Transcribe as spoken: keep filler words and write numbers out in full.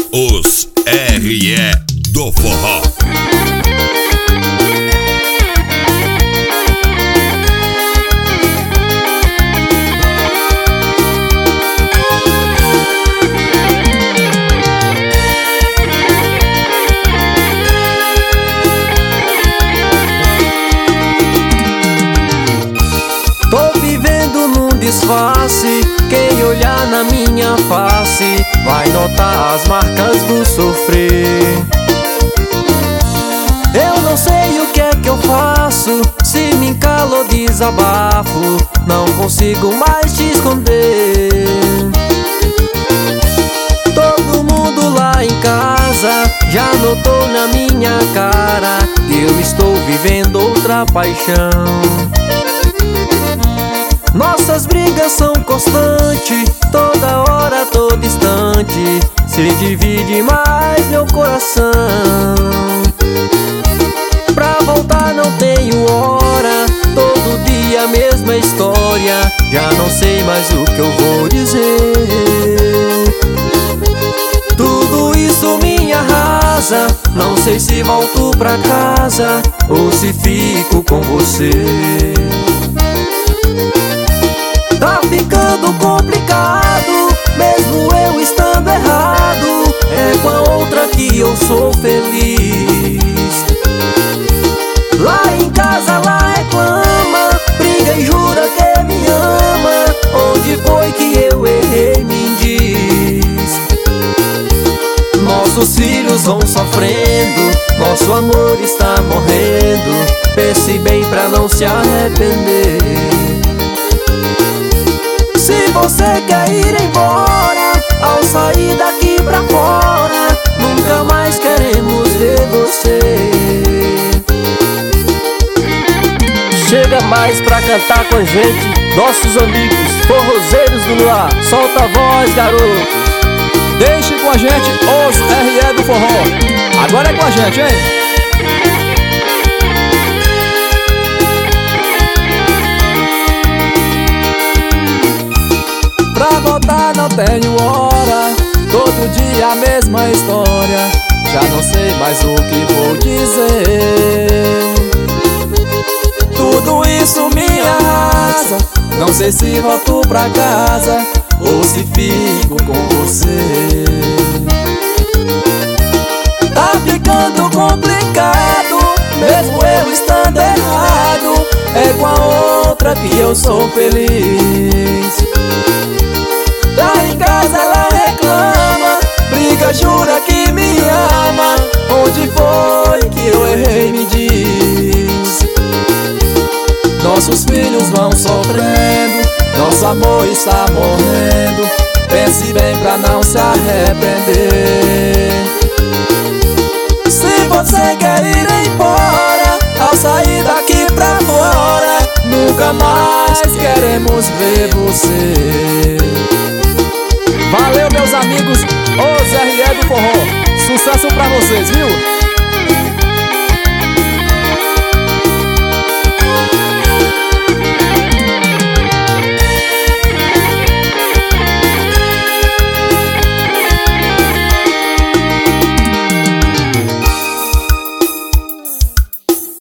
Os R E do Forró. Tô vivendo num disfarce, quem olhar na minha face vai notar as marcas do sofrer. Eu não sei o que é que eu faço, se me encalo ou desabafo, não consigo mais te esconder. Todo mundo lá em casa já notou na minha cara que eu estou vivendo outra paixão. Nossas brigas são constantes, toda hora, todo instante se divide mais meu coração. Pra voltar não tenho hora, todo dia a mesma história, já não sei mais o que eu vou dizer. Tudo isso me arrasa, não sei se volto pra casa ou se fico com você. Tá ficando complicado, mesmo eu estando errado, é com a outra que eu sou feliz. Lá em casa ela reclama, briga e jura que me ama. Onde foi que eu errei, me diz. Nossos filhos vão sofrendo, nosso amor está morrendo, pense bem pra não se arrepender. Se você quer ir embora, ao sair daqui pra fora, nunca mais queremos ver você. Chega mais pra cantar com a gente, nossos amigos forrozeiros do Luar. Solta a voz, garoto. Deixe com a gente os R E do Forró. Agora é com a gente, hein? Pra voltar não tenho hora, todo dia a mesma história, já não sei mais o que vou dizer. Tudo isso me arrasa, não sei se volto pra casa ou se fico com você. Tá ficando complicado, mesmo eu estando errado, é com a outra que eu sou feliz. Lá em casa ela reclama, briga, jura que me ama. Onde foi que eu errei, me diz. Nossos filhos vão sofrendo, nosso amor está morrendo, pense bem pra não se arrepender. Se você quer ir embora, ao sair daqui pra fora, nunca mais queremos ver você. Valeu, meus amigos, os R E do Forró. Sucesso pra vocês, viu?